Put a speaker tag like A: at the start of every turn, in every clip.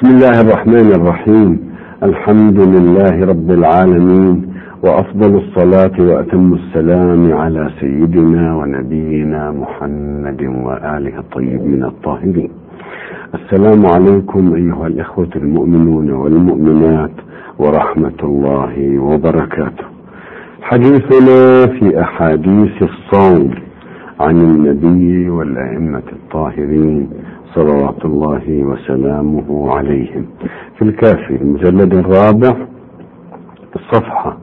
A: بسم الله الرحمن الرحيم. الحمد لله رب العالمين، وأفضل الصلاة وأتم السلام على سيدنا ونبينا محمد وآله الطيبين الطاهرين. السلام عليكم أيها الإخوة المؤمنون والمؤمنات ورحمة الله وبركاته. حديثنا في أحاديث الصوم عن النبي والأئمة الطاهرين صلوات الله وسلامه عليهم في الكافي المجلد الرابع الصفحة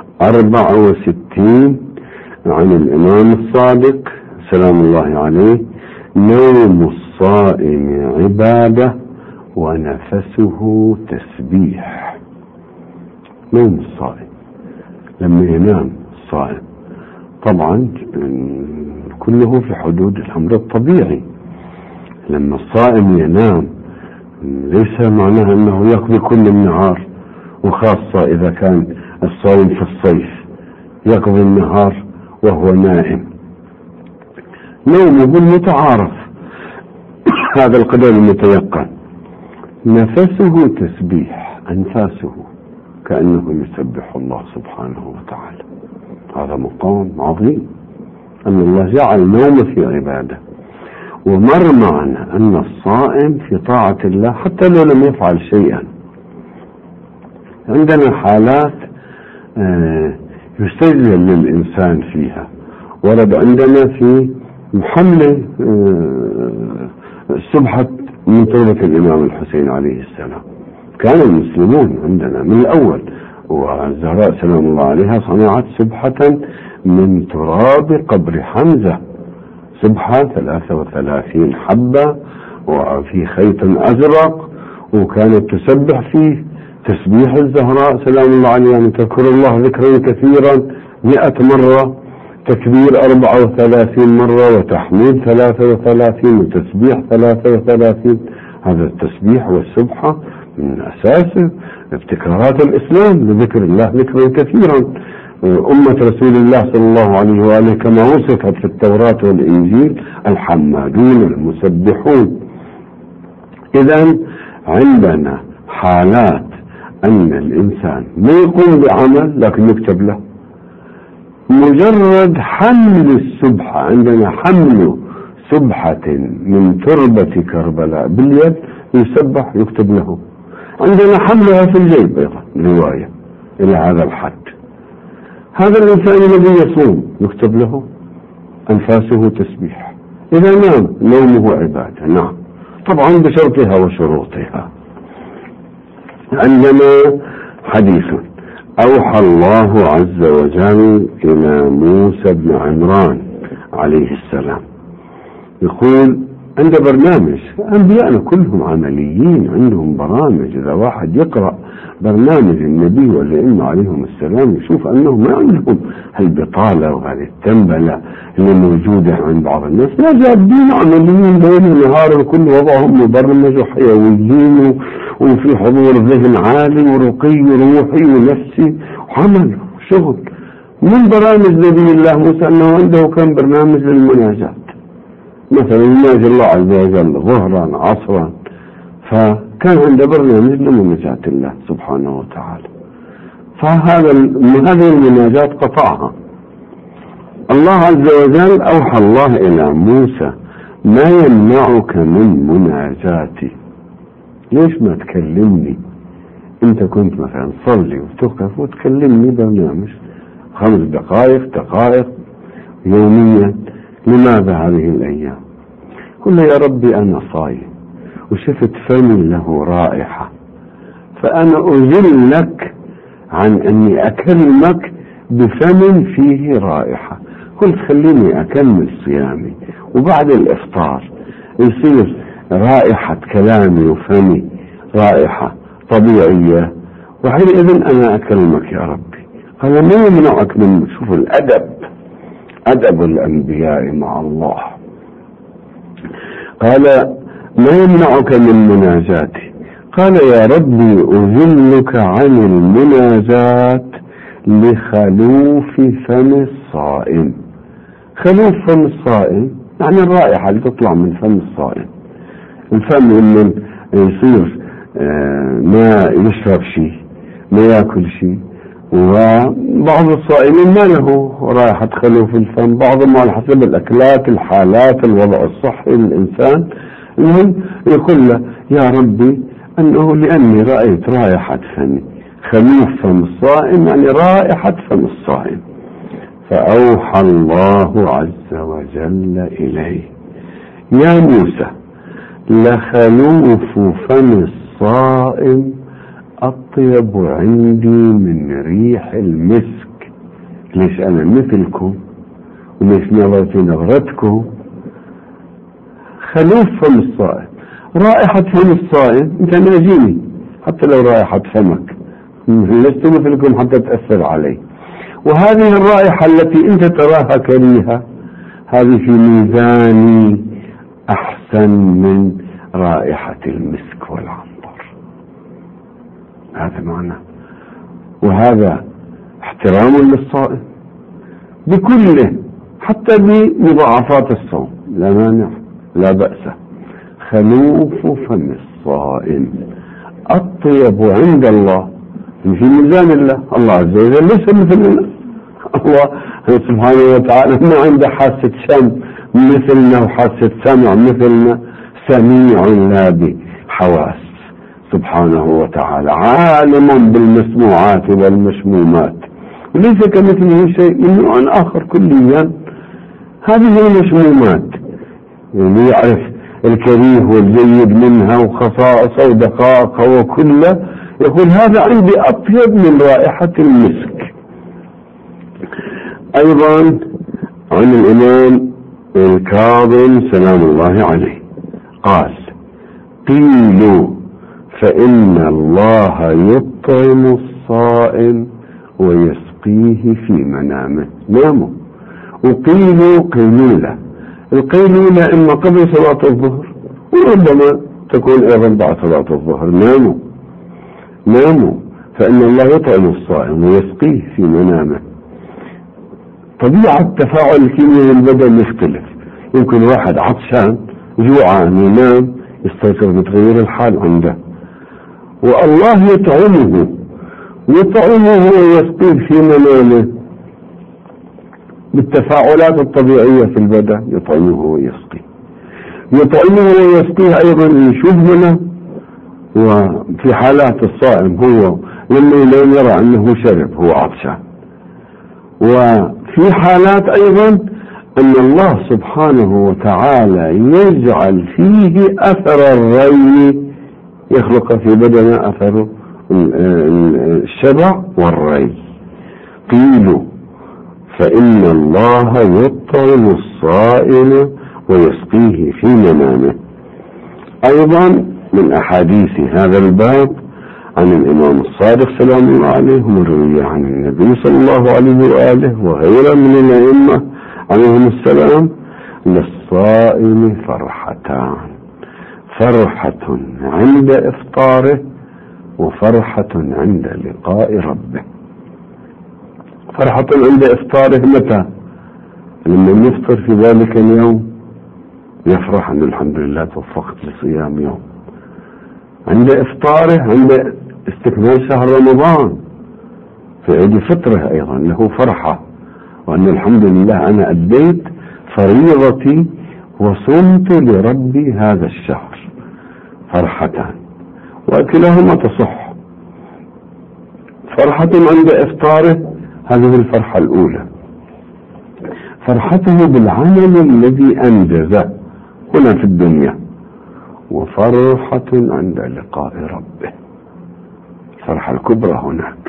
A: 64 عن الإمام الصادق سلام الله عليه: نوم الصائم عبادة ونفسه تسبيح. نوم الصائم لما ينام الصائم طبعا كله في حدود الأمر الطبيعي. لما الصائم ينام ليس معناها أنه يقضي كل النهار، وخاصة إذا كان الصائم في الصيف يقضي النهار وهو نائم. نومه المتعارف هذا القدر المتيقن. نفسه تسبيح، أنفاسه كأنه يسبح الله سبحانه وتعالى. هذا مقام عظيم أن الله جعل النوم في عبادة. ومر معنا أن الصائم في طاعة الله حتى لو لم يفعل شيئا. عندنا حالات يستجل للإنسان فيها. ورد عندنا في محمل سبحة من تربة الإمام الحسين عليه السلام. كان المسلمون عندنا من الأول، والزهراء سلام الله عليها صنعت سبحة من تراب قبر حمزة، سبحة 33 حبة وفي خيط أزرق، وكانت تسبح فيه تسبيح الزهراء سلام الله عليها: يعني تذكر الله ذكرا كثيرا 100 مرة، تكبير 34 مرة، وتحميد 33، وتسبيح 33. هذا التسبيح والسبحة من أساس ابتكارات الإسلام لذكر الله ذكرا كثيرا. أمة رسول الله صلى الله عليه وآله كما وصفت في التوراة والإنجيل: الحمادون المسبحون. إذن عندنا حالات أن الإنسان ما يقوم بعمل لكن يكتب له. مجرد حمل السبحة، عندنا حمل سبحة من تربة كربلاء باليد يسبح يكتب له. عندنا حملها في الجيب أيضا رواية إلى هذا الحد. هذا الإنسان الذي يصوم يكتب له أنفاسه تسبيح. إذا نام نومه عبادة، نعم طبعا بشرطها وشروطها. عندنا حديث: أوحى الله عز وجل إلى موسى بن عمران عليه السلام، يقول عند برنامج. أنبياءنا كلهم عمليين، عندهم برامج. إذا واحد يقرأ برنامج النبي والأئمة عليهم السلام يشوف أنهم ما عندهم هالبطالة وهذه التنبلة اللي موجودة عند بعض الناس. لا، جادين عمليين ليل نهار، الكل وضعهم مبرمج وحيويين وفي حضور ذهن عالي ورقي وروحي ونفسي وعمل وشغل. من برامج نبي الله موسى أنه عنده كان برنامج للمناجاة، مثلا يناجي الله عز وجل ظهرا عصرا، فكان عنده برنامج لمناجاة الله سبحانه وتعالى. هذه المناجاة قطعها. الله عز وجل أوحى الله إلى موسى: ما يمنعك من مناجاتي؟ ليش ما تكلمني؟ انت كنت مثلا تصلي وتقف وتكلمني برنامج 5 دقائق يوميا، لماذا هذه الأيام؟ قل يا ربي أنا صايم وشفت فمي له رائحة، فأنا أذل لك عن أني أكلمك بفم فيه رائحة. قلت خليني أكمل صيامي، وبعد الإفطار يصير رائحة كلامي وفمي رائحة طبيعية، وحينئذ أنا أكلمك يا ربي. قال: ما يمنعك من، شوف الأدب، أدب الأنبياء مع الله. قال: ما يمنعك من مناجاتي؟ قال: يا ربي أذلك عن المناجات لخلوف فم الصائم. خلوف فم الصائم يعني الرائحة اللي تطلع من فم الصائم. الفم اللي يصير ما يشرب شيء، ما يأكل شيء. وبعض الصائمين ما له رائحة خلو في الفم، بعضهم على حسب الأكلات، الحالات، الوضع الصحي للإنسان. المهم يقول له يا ربي أنه لأني رأيت رائحة فمي، خلوف فم الصائم يعني رائحة فم الصائم. فأوحى الله عز وجل إليه يا موسى لخلوف فم الصائم أطيب عندي من ريح المسك. ليش أنا مثلكم وليش نظرتي نظرتكم؟ خلوف فم الصائم، رائحة فم الصائم أنت ناجيني حتى لو رائحة فمك، لست مثلكم حتى تأثر علي. وهذه الرائحة التي أنت تراها كريهة هذه في ميزاني أحسن من رائحة المسك والعنبر. هذا معنى، وهذا احترام للصائم بكله حتى بمضاعفات الصوم، لا مانع لا بأس. خلوف فم الصائم أطيب عند الله، في ميزان الله عز وجل ليس مثلنا. الله سبحانه وتعالى ما عنده حاسة شم مثلنا وحاسة سمع مثلنا، سميع لا بحواس سبحانه وتعالى، عالم بالمسموعات والمشمومات، وليس كمثله شيء من نوع آخر كليا. هذه المشمومات يعني يعرف الكريه والجيد منها وخصائصها ودقائقها وكله، يقول هذا عندي أطيب من رائحة المسك. أيضا عن الإمام الكاظم سلام الله عليه قال قيلوا فإن الله يطعم الصائم ويسقيه في منامه. ناموا. وقيلوا قيلولة، القيلولة إما قبل صلاة الظهر وربما تكون أيضا بعد صلاة الظهر. ناموا فإن الله يطعم الصائم ويسقيه في منامه. طبيعة تفاعل الكيمياء البدن يختلف، يمكن واحد عطشان جوعان ينام يستيقظ بتغير الحال عنده، والله يطعمه ويسقيه في منامه بالتفاعلات الطبيعية في البدن، يطعمه ويسقيه أيضا يشوف منه. وفي حالات الصائم هو لما يرى أنه شرب هو عطشان. وفي حالات أيضا أن الله سبحانه وتعالى يجعل فيه أثر الري، يخلق في بدنه أثر الشبع والري. قيلوا فإن الله يطعم الصائم ويسقيه في منامه. أيضا من أحاديث هذا الباب عن الإمام الصادق سلام الله عليه مروية عن النبي صلى الله عليه وآله وغيره من الأئمة عليهم السلام للصائم فرحتان، فرحة عند إفطاره وفرحة عند لقاء ربه. فرحة عند إفطاره متى؟ لما يفطر في ذلك اليوم يفرح أن الحمد لله توفقت لصيام يوم. عند إفطاره عند استكمال شهر رمضان في عيد فطره أيضا له فرحة، وأن الحمد لله أنا أديت فريضتي وصمت لربي هذا الشهر. فرحتان وكلاهما تصح. فرحة عند إفطاره هذه الفرحة الأولى، فرحته بالعمل الذي أنجزه هنا في الدنيا، وفرحة عند لقاء ربه، الفرحة الكبرى هناك.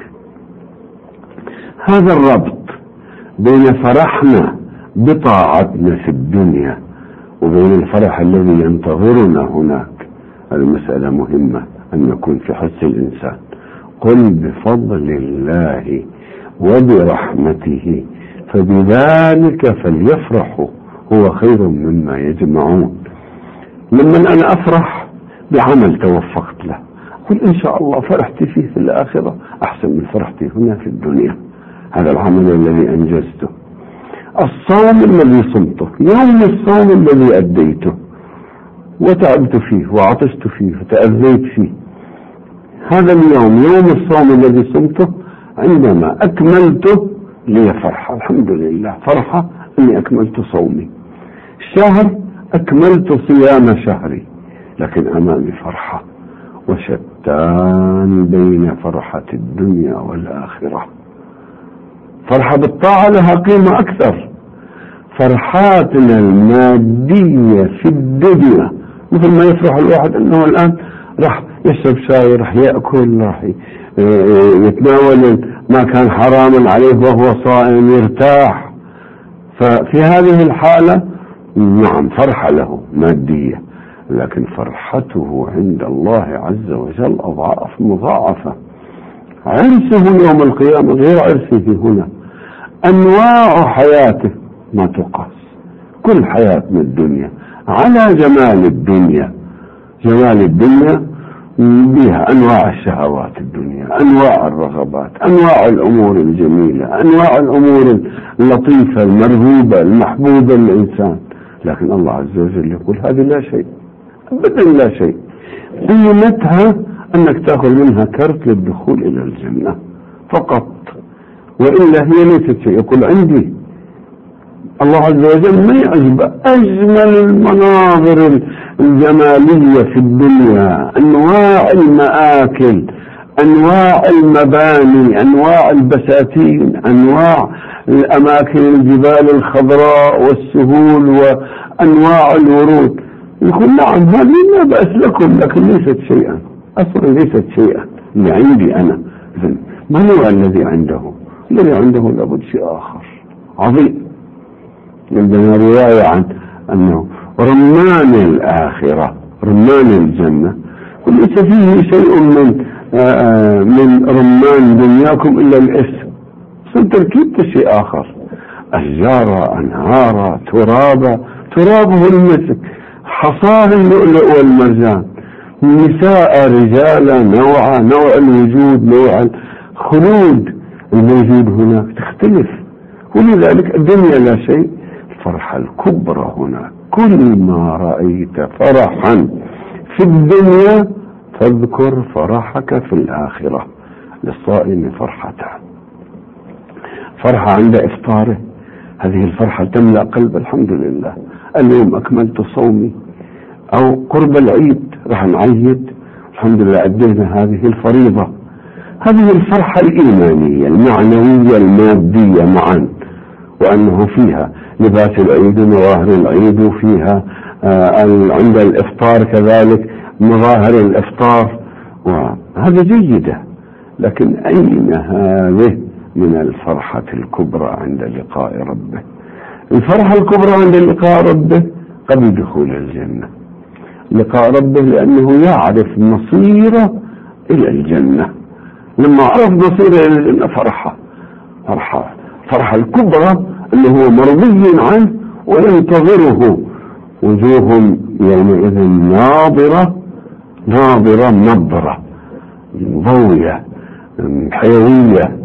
A: هذا الربط بين فرحنا بطاعتنا في الدنيا وبين الفرح الذي ينتظرنا هناك، المسألة مهمة أن يكون في حس الإنسان. قل بفضل الله وبرحمته فبذلك فليفرحوا هو خير مما يجمعون. لما أنا أفرح بعمل توفقت له قل إن شاء الله فرحتي فيه في الآخرة أحسن من فرحتي هنا في الدنيا، هذا العمل الذي أنجزته. الصوم الذي صمته، يوم الصوم الذي أديته وتعبت فيه وعطشت فيه وتأذيت فيه، هذا اليوم يوم الصوم الذي صمته عندما أكملته لي فرحة، الحمد لله، فرحة أني أكملت صومي. الشهر أكملت صيام شهري، لكن أمامي فرحة، وشتان بين فرحة الدنيا والآخرة. فرحة بالطاعة لها قيمة أكثر. فرحاتنا المادية في الدنيا مثل ما يفرح الواحد أنه الآن راح يشرب شاي، راح يأكل، راح يتناول ما كان حراما عليه وهو صائم، يرتاح. ففي هذه الحالة نعم فرحة له مادية، لكن فرحته عند الله عز وجل أضعاف مضاعفة. عرسه يوم القيامة غير عرسه هنا. أنواع حياته ما تقاس. كل حياتنا الدنيا على جمال الدنيا. جمال الدنيا بها أنواع الشهوات الدنيا، أنواع الرغبات، أنواع الأمور الجميلة، أنواع الأمور اللطيفة المرغوبة المحبوبة للإنسان. لكن الله عز وجل يقول هذه لا شيء، أبدا لا شيء. قيمتها أنك تأخذ منها كرت للدخول إلى الجنة فقط، وإلا هي ليست شيء. يقول عندي الله عز وجل ما يعجب أجمل المناظر الجمالية في الدنيا، أنواع المآكل، أنواع المباني، أنواع البساتين، أنواع الأماكن، الجبال الخضراء والسهول وأنواع الورود. يقول نعم هذه لا بأس لكم، لكن ليست شيئا، أصلا ليست شيئا اللي عندي أنا. ما هو الذي عنده؟ الذي عنده لابد شيء آخر عظيم. عندنا رواية عن أنه رمان الآخرة، رمان الجنة، وليس فيه شيء من رمان دنياكم إلا الاسم. تركيبة شيء آخر، أشجار، أنهار، ترابه المسك، حصاه اللؤلؤ والمرجان، نساء، رجالا، نوع الوجود، نوع الخلود الموجود هناك تختلف. ولذلك الدنيا لا شيء. الفرحة الكبرى هنا، كل ما رأيت فرحا في الدنيا فاذكر فرحك في الآخرة. للصائم فرحتان: فرحة عند إفطاره، هذه الفرحة تملأ قلب، الحمد لله اليوم أكملت صومي. أو قرب العيد راح نعيد، الحمد لله أدينا هذه الفريضة. هذه الفرحة الإيمانية المعنوية المادية معا، وأنه فيها لباس العيد ومظاهر العيد، وفيها عند الإفطار كذلك مظاهر الإفطار، وهذا جيدة. لكن أين هذه من الفرحة الكبرى عند لقاء ربه؟ الفرحة الكبرى عند لقاء ربه قبل دخول الجنة. لقاء ربه لأنه يعرف مصيره إلى الجنة. لما عرف مصيره إلى الجنة فرحة الكبرى اللي هو مرضي عنه وينتظره. وجوه يومئذ ناظرة نضرة ضوية حيوية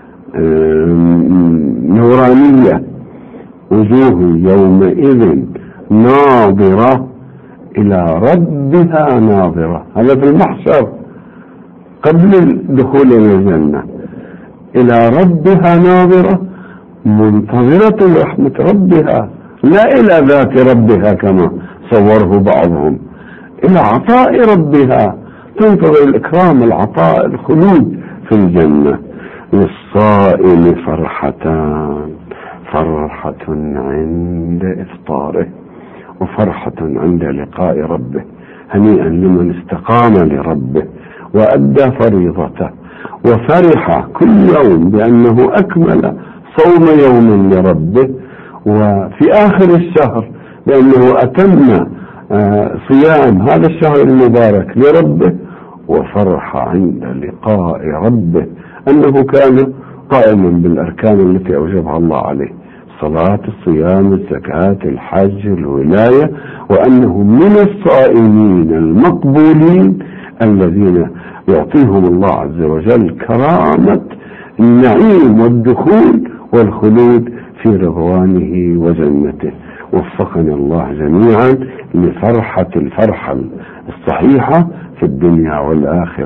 A: نورانية. وجوه يومئذ ناظرة إلى ربها ناظرة. هذا في المحشر قبل الدخول إلى الجنة. إلى ربها ناظرة، منتظرة رحمة ربها، لا إلى ذات ربها كما صوره بعضهم، إلى عطاء ربها، تنتظر الإكرام، العطاء، الخلود في الجنة. للصائم فرحتان: فرحة عند إفطاره، وفرحة عند لقاء ربه. هنيئا لمن استقام لربه وأدى فريضته، وفرح كل يوم بأنه أكمل صوم يوم لربه، وفي آخر الشهر بأنه أتم صيام هذا الشهر المبارك لربه. وفرح عند لقاء ربه أنه كان قائما بالأركان التي أوجبها الله عليه: الصلاة، الصيام، الزكاة، الحج، الولاية، وأنه من الصائمين المقبولين الذين يعطيهم الله عز وجل كرامة النعيم والدخول والخلود في رضوانه وجنته. وفقنا الله جميعا لفرحة الفرحة الصحيحة في الدنيا والآخرة.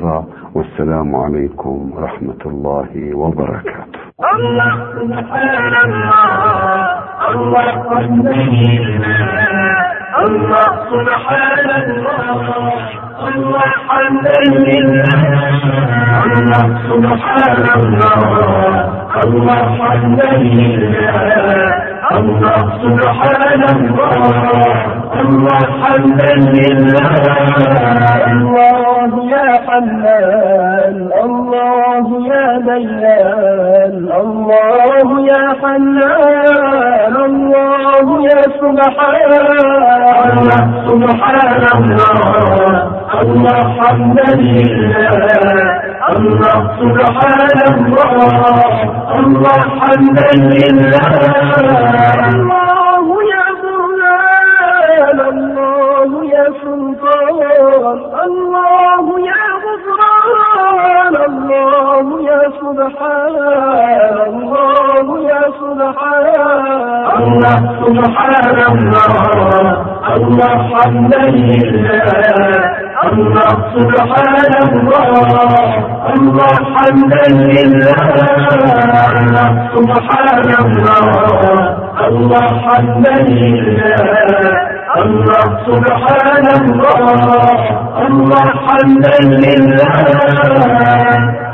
A: والسلام عليكم ورحمة الله وبركاته.
B: الله سبحان الله، الله قديرنا، الله سبحان الله، الله حمدا لله، الله سبحان الله، الله حمدا لله، الله سبحان الله، الله حمدا لله. الله يا حنان، الله يا ديان، الله يا حنان، الله يا سبحان الله، سبحان الله، الله حمدا لله، الله سبحان الله، الله حمدا لله. الله يا برهان، الله يا سلطان، الله يا غفران، الله يا سبحان الله، يا سبحان الله، سبحان الله، الله حمدا لله، الله سبحان الله، الله حمدا لله، الله سبحان الله، الله حمدا لله، الله سبحان الله، الله حمدا لله.